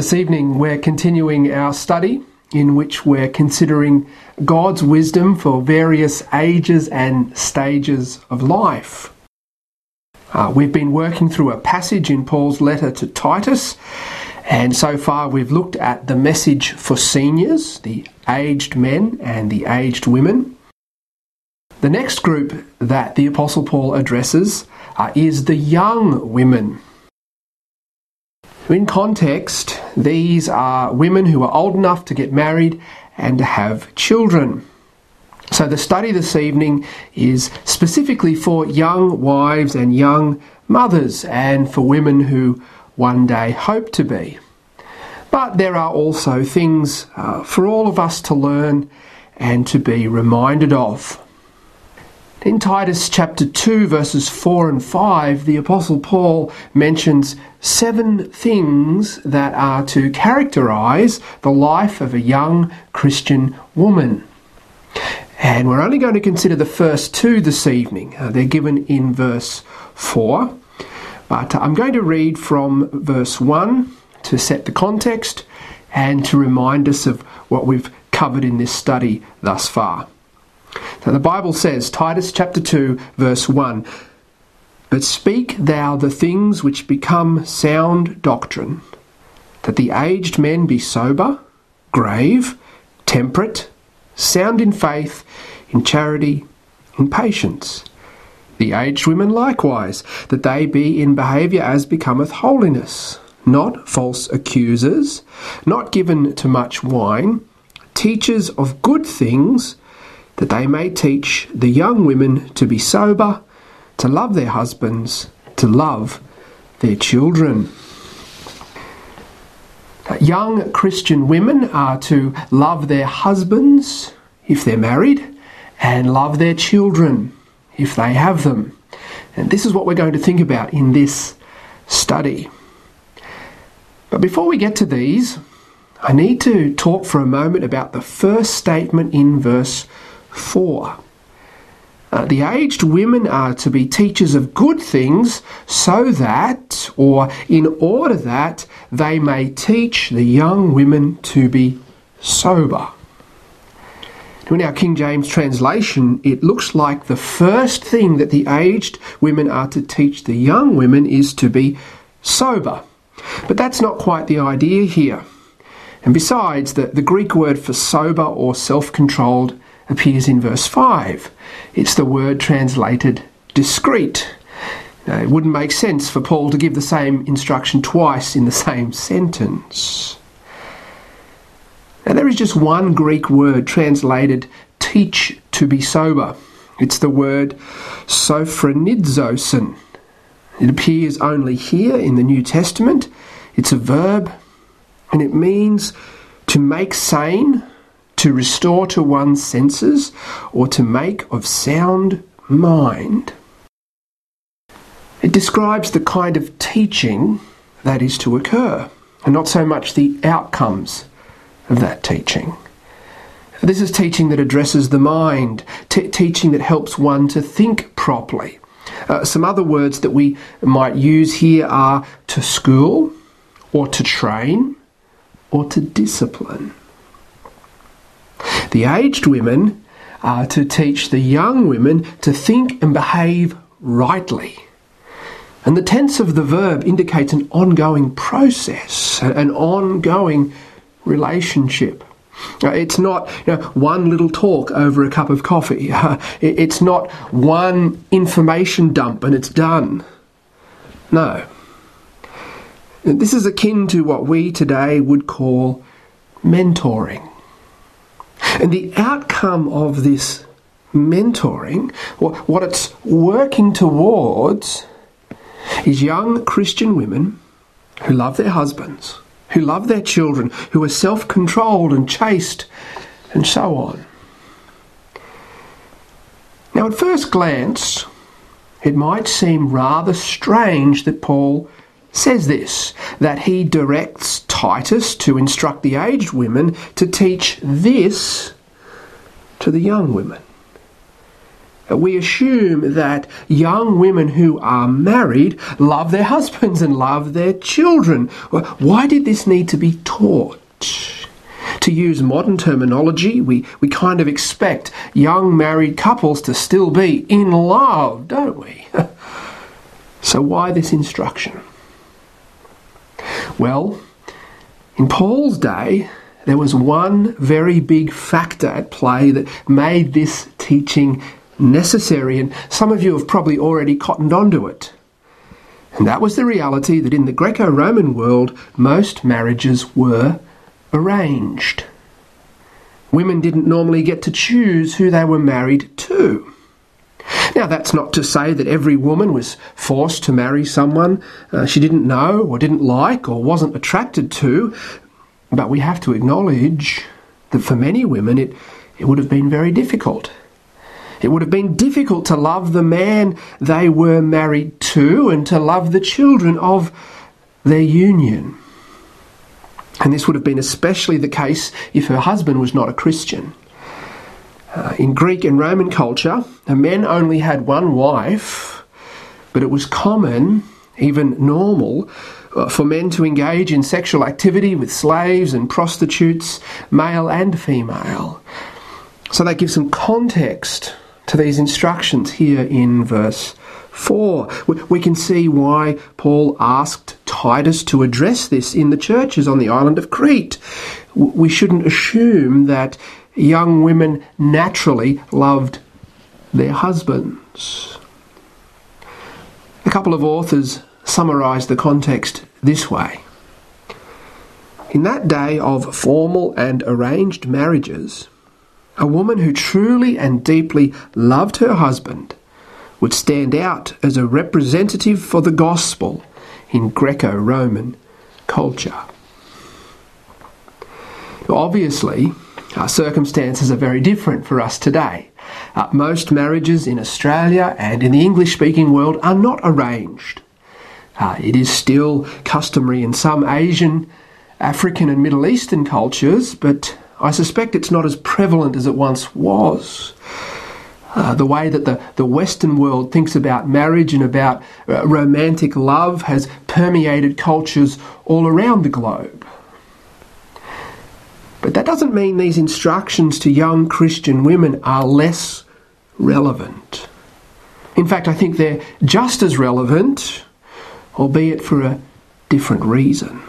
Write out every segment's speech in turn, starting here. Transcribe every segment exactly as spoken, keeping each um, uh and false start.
This evening we're continuing our study in which we're considering God's wisdom for various ages and stages of life. Uh, we've been working through a passage in Paul's letter to Titus, and so far we've looked at the message for seniors, the aged men and the aged women. The next group that the Apostle Paul addresses uh, is the young women. In context, these are women who are old enough to get married and to have children. So the study this evening is specifically for young wives and young mothers and for women who one day hope to be. But there are also things uh, for all of us to learn and to be reminded of. In Titus chapter two verses four and five, the Apostle Paul mentions seven things that are to characterise the life of a young Christian woman. And we're only going to consider the first two this evening. Uh, they're given in verse four. But I'm going to read from verse one to set the context and to remind us of what we've covered in this study thus far. So the Bible says, Titus chapter two, verse one, "But speak thou the things which become sound doctrine, that the aged men be sober, grave, temperate, sound in faith, in charity, in patience. The aged women likewise, that they be in behaviour as becometh holiness, not false accusers, not given to much wine, teachers of good things, that they may teach the young women to be sober, to love their husbands, to love their children." Young Christian women are to love their husbands if they're married, and love their children if they have them. And this is what we're going to think about in this study. But before we get to these, I need to talk for a moment about the first statement in verse four. Uh, the aged women are to be teachers of good things so that, or in order that, they may teach the young women to be sober. Now, in our King James translation, it looks like the first thing that the aged women are to teach the young women is to be sober. But that's not quite the idea here. And besides, the, the Greek word for sober or self-controlled appears in verse five. It's the word translated discreet. Now, it wouldn't make sense for Paul to give the same instruction twice in the same sentence. Now, there is just one Greek word translated teach to be sober. It's the word sophronizosin. It appears only here in the New Testament. It's a verb, and it means to make sane, to restore to one's senses, or to make of sound mind. It describes the kind of teaching that is to occur, and not so much the outcomes of that teaching. This is teaching that addresses the mind, t- teaching that helps one to think properly. Uh, some other words that we might use here are to school, or to train, or to discipline. The aged women are to teach the young women to think and behave rightly. And the tense of the verb indicates an ongoing process, an ongoing relationship. It's not, you know, one little talk over a cup of coffee. It's not one information dump and it's done. No. This is akin to what we today would call mentoring. And the outcome of this mentoring, what it's working towards, is young Christian women who love their husbands, who love their children, who are self-controlled and chaste, and so on. Now, at first glance, it might seem rather strange that Paul says this, that he directs Titus to instruct the aged women to teach this to the young women. we assume that young women who are married love their husbands and love their children. Why did this need to be taught? To use modern terminology, we, we kind of expect young married couples to still be in love, don't we? So why this instruction? Well, in Paul's day, there was one very big factor at play that made this teaching necessary, and some of you have probably already cottoned onto it. And that was the reality that in the Greco-Roman world, most marriages were arranged. Women didn't normally get to choose who they were married to. Now, that's not to say that every woman was forced to marry someone uh, she didn't know or didn't like or wasn't attracted to, but we have to acknowledge that for many women it, it would have been very difficult. It would have been difficult to love the man they were married to and to love the children of their union. And this would have been especially the case if her husband was not a Christian. Uh, in Greek and Roman culture, men only had one wife, but it was common, even normal, uh, for men to engage in sexual activity with slaves and prostitutes, male and female. So that gives some context to these instructions here in verse four. We can see why Paul asked Titus to address this in the churches on the island of Crete. We shouldn't assume that young women naturally loved their husbands. A couple of authors summarise the context this way. In that day of formal and arranged marriages, a woman who truly and deeply loved her husband would stand out as a representative for the gospel in Greco-Roman culture. Obviously, our circumstances are very different for us today. Uh, most marriages in Australia and in the English-speaking world are not arranged. Uh, it is still customary in some Asian, African and Middle Eastern cultures, but I suspect it's not as prevalent as it once was. Uh, the way that the, the Western world thinks about marriage and about uh, romantic love has permeated cultures all around the globe. But that doesn't mean these instructions to young Christian women are less relevant. In fact, I think they're just as relevant, albeit for a different reason.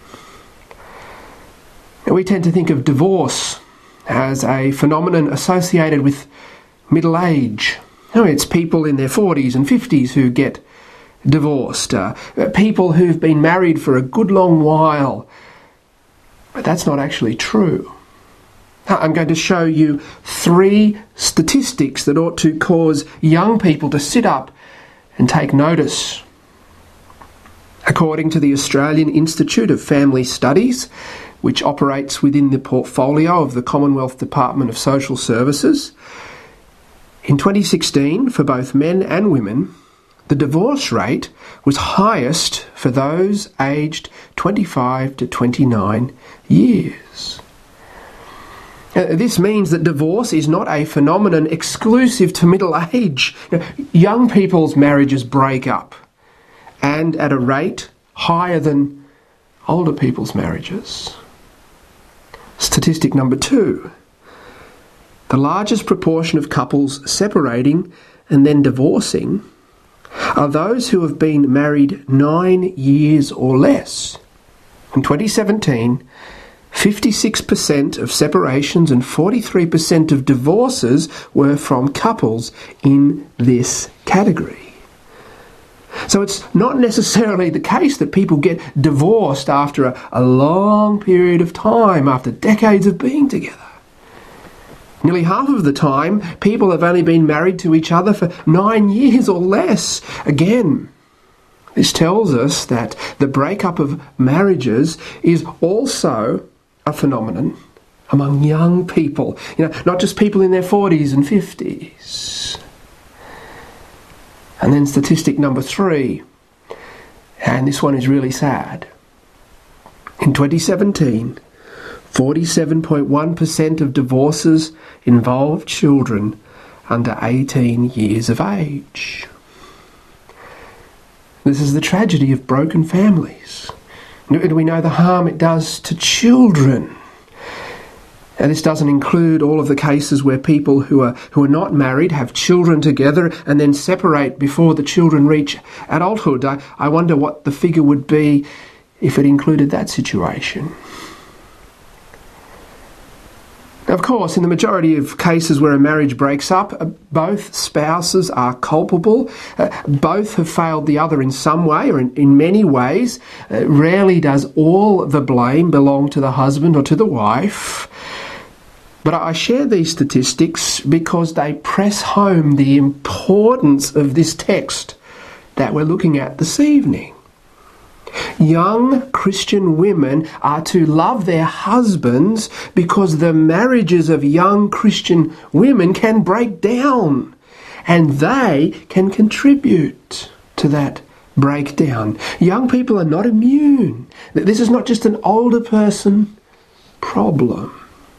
Now, we tend to think of divorce as a phenomenon associated with middle age. Oh, it's people in their forties and fifties who get divorced, uh, people who've been married for a good long while. But that's not actually true. I'm going to show you three statistics that ought to cause young people to sit up and take notice. According to the Australian Institute of Family Studies, which operates within the portfolio of the Commonwealth Department of Social Services, in twenty sixteen, for both men and women, the divorce rate was highest for those aged twenty-five to twenty-nine years. Uh, this means that divorce is not a phenomenon exclusive to middle age. Now, young people's marriages break up, and at a rate higher than older people's marriages. Statistic number two. The largest proportion of couples separating and then divorcing are those who have been married nine years or less. In twenty seventeen, fifty-six percent of separations and forty-three percent of divorces were from couples in this category. So it's not necessarily the case that people get divorced after a, a long period of time, after decades of being together. Nearly half of the time, people have only been married to each other for nine years or less. Again, this tells us that the breakup of marriages is also a phenomenon among young people. You know, not just people in their forties and fifties. And then statistic number three, and this one is really sad. In twenty seventeen, forty-seven point one percent of divorces involved children under eighteen years of age. This is the tragedy of broken families. And we know the harm it does to children. And this doesn't include all of the cases where people who are who are not married have children together and then separate before the children reach adulthood. I, I wonder what the figure would be if it included that situation. Of course, in the majority of cases where a marriage breaks up, both spouses are culpable. Uh, both have failed the other in some way or in, in many ways. Uh, rarely does all the blame belong to the husband or to the wife. But I share these statistics because they press home the importance of this text that we're looking at this evening. Young Christian women are to love their husbands because the marriages of young Christian women can break down, and they can contribute to that breakdown. Young people are not immune. This is not just an older person problem.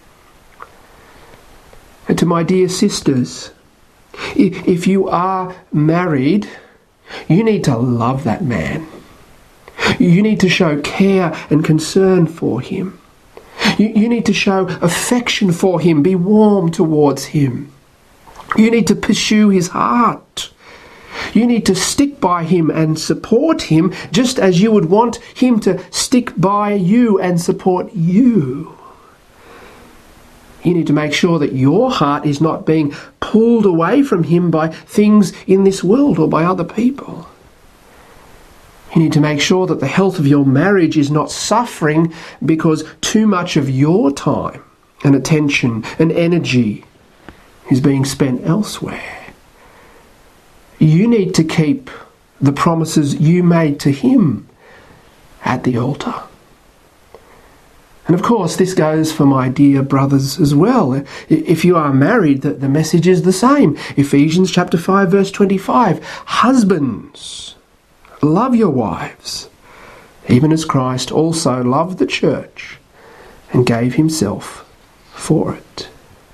And to my dear sisters, if you are married, you need to love that man. You need to show care and concern for him. You, you need to show affection for him, be warm towards him. You need to pursue his heart. You need to stick by him and support him just as you would want him to stick by you and support you. You need to make sure that your heart is not being pulled away from him by things in this world or by other people. You need to make sure that the health of your marriage is not suffering because too much of your time and attention and energy is being spent elsewhere. You need to keep the promises you made to him at the altar. And of course, this goes for my dear brothers as well. If you are married, the, the message is the same. Ephesians chapter five, verse twenty-five. Husbands, love your wives, even as Christ also loved the church and gave himself for it.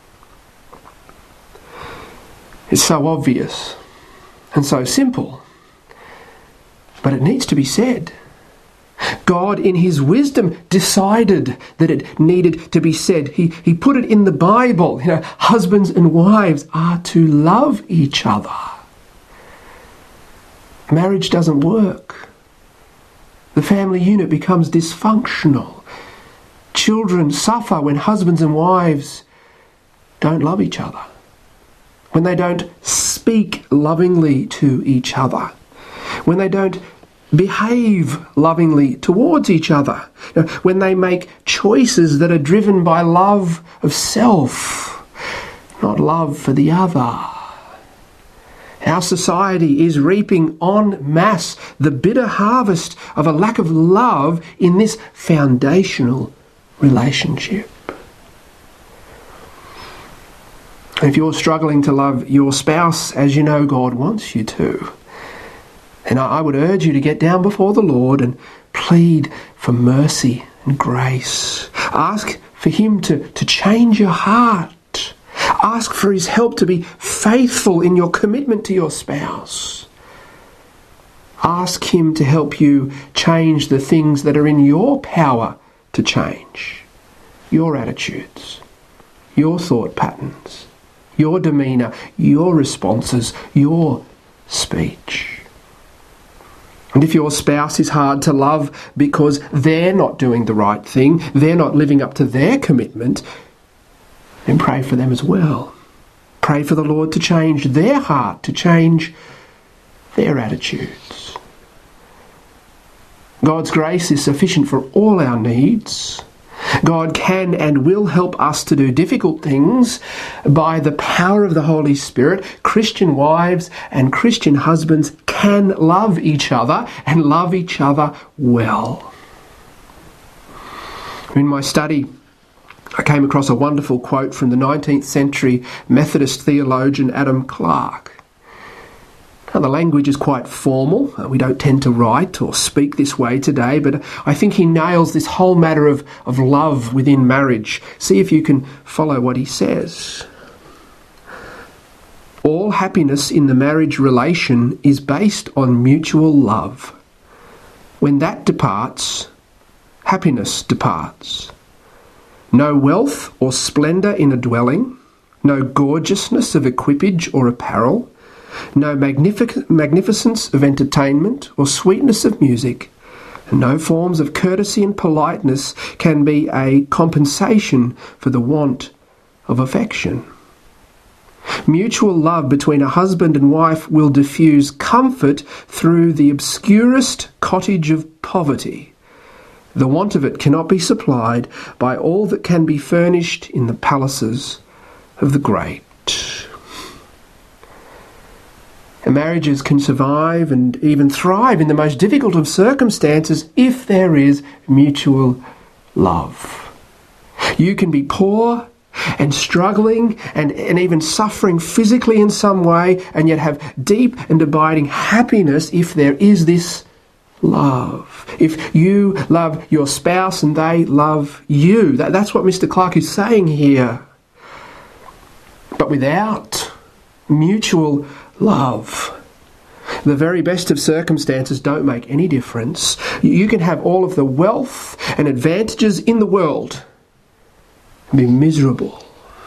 It's so obvious and so simple, but it needs to be said. God, in his wisdom, decided that it needed to be said. He, he put it in the Bible. You know, husbands and wives are to love each other. Marriage doesn't work. The family unit becomes dysfunctional. Children suffer when husbands and wives don't love each other, when they don't speak lovingly to each other, when they don't behave lovingly towards each other, you know, when they make choices that are driven by love of self, not love for the other. Our society is reaping en masse the bitter harvest of a lack of love in this foundational relationship. If you're struggling to love your spouse as you know God wants you to, then I would urge you to get down before the Lord and plead for mercy and grace. Ask for him to, to change your heart. Ask for his help to be faithful in your commitment to your spouse. Ask him to help you change the things that are in your power to change. Your attitudes, your thought patterns, your demeanour, your responses, your speech. And if your spouse is hard to love because they're not doing the right thing, they're not living up to their commitment, then pray for them as well. Pray for the Lord to change their heart, to change their attitudes. God's grace is sufficient for all our needs. God can and will help us to do difficult things by the power of the Holy Spirit. Christian wives and Christian husbands can love each other and love each other well. In my study, I came across a wonderful quote from the nineteenth century Methodist theologian Adam Clarke. Now, the language is quite formal. We don't tend to write or speak this way today, but I think he nails this whole matter of, of love within marriage. See if you can follow what he says. All happiness in the marriage relation is based on mutual love. When that departs, happiness departs. No wealth or splendour in a dwelling, no gorgeousness of equipage or apparel, no magnific- magnificence of entertainment or sweetness of music, and no forms of courtesy and politeness can be a compensation for the want of affection. Mutual love between a husband and wife will diffuse comfort through the obscurest cottage of poverty. The want of it cannot be supplied by all that can be furnished in the palaces of the great. And marriages can survive and even thrive in the most difficult of circumstances if there is mutual love. You can be poor and struggling and, and even suffering physically in some way, and yet have deep and abiding happiness if there is this love. If you love your spouse and they love you. That, that's what Mister Clark is saying here. But without mutual love, the very best of circumstances don't make any difference. You can have all of the wealth and advantages in the world and be miserable.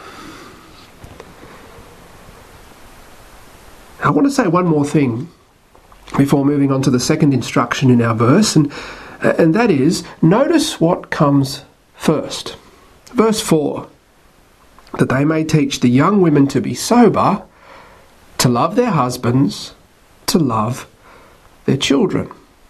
I want to say one more thing before moving on to the second instruction in our verse, and, and that is, notice what comes first. Verse four, that they may teach the young women to be sober, to love their husbands, to love their children.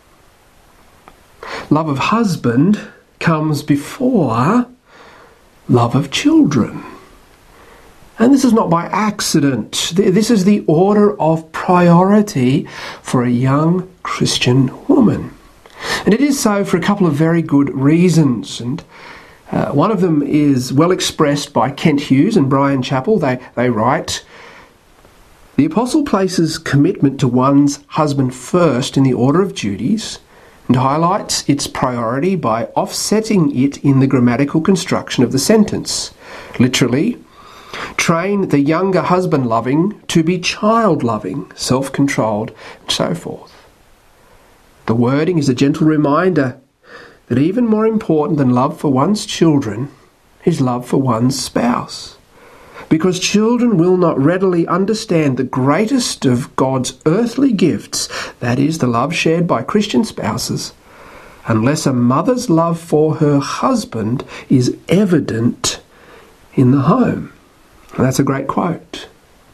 Love of husband comes before love of children. And this is not by accident. This is the order of priority for a young Christian woman. And it is so for a couple of very good reasons. And uh, one of them is well expressed by Kent Hughes and Brian Chappell. They, they write, "The Apostle places commitment to one's husband first in the order of duties and highlights its priority by offsetting it in the grammatical construction of the sentence. Literally, train the younger husband-loving to be child-loving, self-controlled, and so forth. The wording is a gentle reminder that even more important than love for one's children is love for one's spouse. Because children will not readily understand the greatest of God's earthly gifts, that is, the love shared by Christian spouses, unless a mother's love for her husband is evident in the home." And that's a great quote.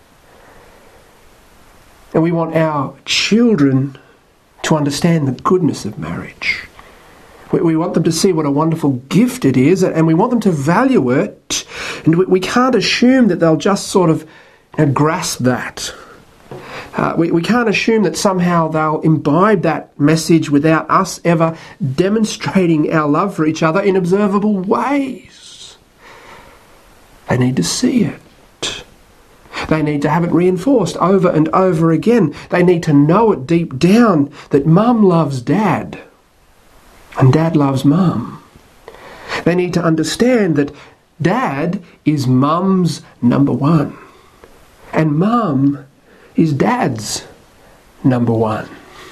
And we want our children to understand the goodness of marriage. We, we want them to see what a wonderful gift it is, and we want them to value it. And we, we can't assume that they'll just sort of you know, grasp that. Uh, we, we can't assume that somehow they'll imbibe that message without us ever demonstrating our love for each other in observable ways. They need to see it. They need to have it reinforced over and over again. They need to know it deep down that mum loves dad and dad loves mum. They need to understand that dad is mum's number one and mum is dad's number one.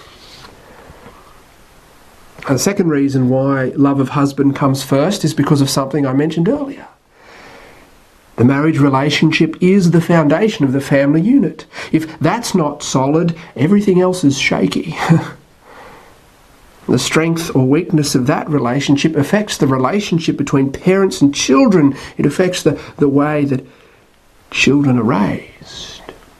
And the second reason why love of husband comes first is because of something I mentioned earlier. The marriage relationship is the foundation of the family unit. If that's not solid, everything else is shaky. The strength or weakness of that relationship affects the relationship between parents and children. It affects the, the way that children are raised.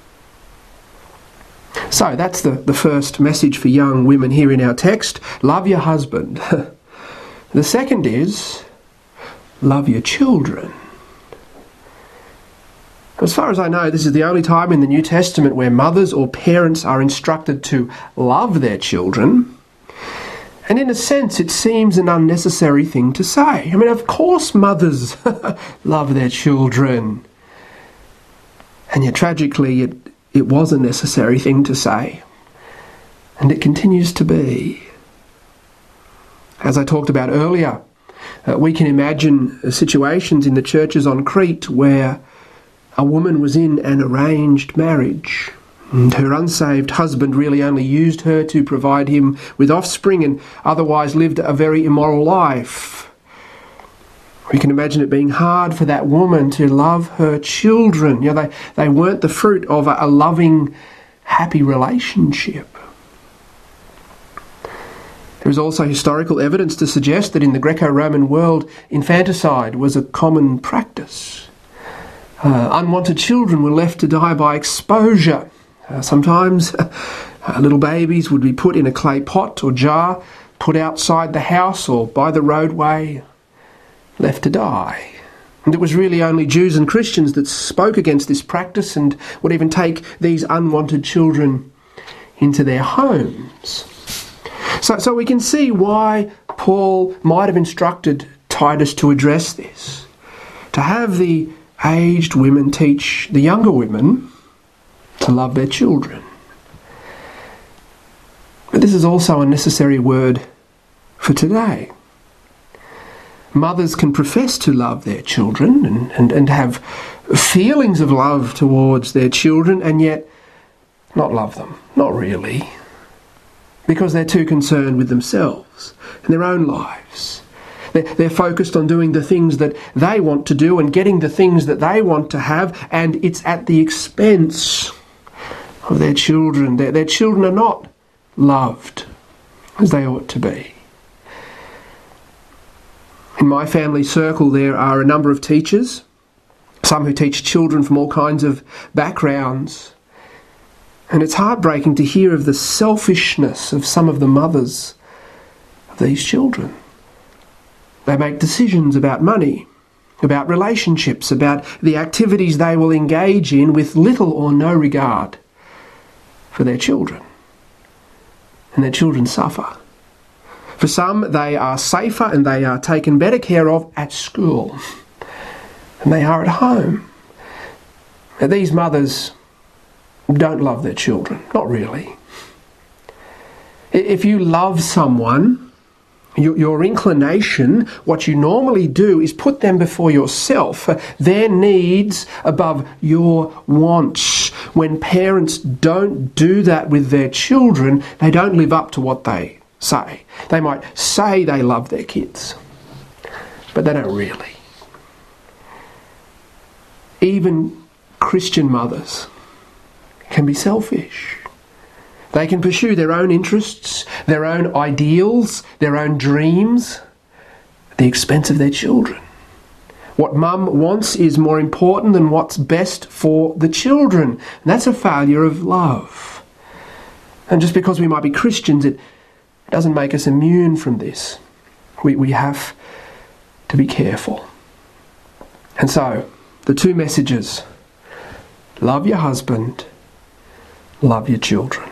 So that's the, the first message for young women here in our text. Love your husband. The second is, love your children. As far as I know, this is the only time in the New Testament where mothers or parents are instructed to love their children. And in a sense, it seems an unnecessary thing to say. I mean, of course mothers love their children. And yet, tragically, it, it was a necessary thing to say. And it continues to be. As I talked about earlier, uh, we can imagine situations in the churches on Crete where a woman was in an arranged marriage, and her unsaved husband really only used her to provide him with offspring and otherwise lived a very immoral life. We can imagine it being hard for that woman to love her children. You know, they, they weren't the fruit of a, a loving, happy relationship. There is also historical evidence to suggest that in the Greco-Roman world, infanticide was a common practice. Uh, unwanted children were left to die by exposure. Uh, sometimes uh, little babies would be put in a clay pot or jar, put outside the house or by the roadway, left to die. And it was really only Jews and Christians that spoke against this practice and would even take these unwanted children into their homes. So, so we can see why Paul might have instructed Titus to address this, to have the aged women teach the younger women to love their children. But this is also a necessary word for today. Mothers can profess to love their children and, and, and have feelings of love towards their children and yet not love them. Not really. Because they're too concerned with themselves and their own lives. They're, they're focused on doing the things that they want to do and getting the things that they want to have, and it's at the expense of their children. Their, their children are not loved as they ought to be. In my family circle there are a number of teachers, some who teach children from all kinds of backgrounds. And it's heartbreaking to hear of the selfishness of some of the mothers of these children. They make decisions about money, about relationships, about the activities they will engage in with little or no regard for their children. And their children suffer. For some, they are safer and they are taken better care of at school than they are at home. Now, these mothers don't love their children. Not really. If you love someone, your, your inclination, what you normally do is put them before yourself, their needs above your wants. When parents don't do that with their children, they don't live up to what they say. They might say they love their kids, but they don't really. Even Christian mothers can be selfish. They can pursue their own interests, their own ideals, their own dreams at the expense of their children. What mum wants is more important than what's best for the children. And that's a failure of love. And just because we might be Christians, it doesn't make us immune from this. We, we have to be careful. And so, the two messages: love your husband, love your children.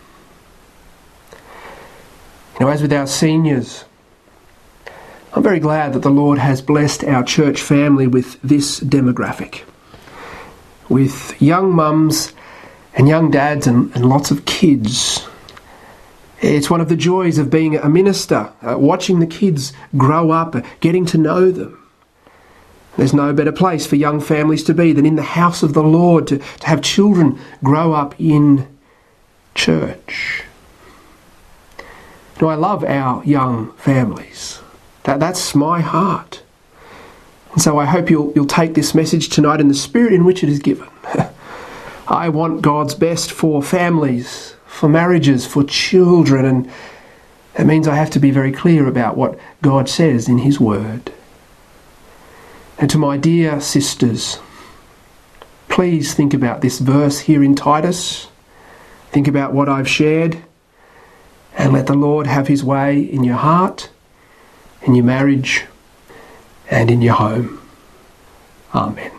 You know, as with our seniors, I'm very glad that the Lord has blessed our church family with this demographic, with young mums and young dads and, and lots of kids. It's one of the joys of being a minister, uh, watching the kids grow up, uh, getting to know them. There's no better place for young families to be than in the house of the Lord, to, to have children grow up in church. Now, I love our young families. That, that's my heart. And so I hope you'll, you'll take this message tonight in the spirit in which it is given. I want God's best for families, for marriages, for children, and that means I have to be very clear about what God says in His Word. And to my dear sisters, please think about this verse here in Titus. Think about what I've shared, and let the Lord have His way in your heart, in your marriage, and in your home. Amen.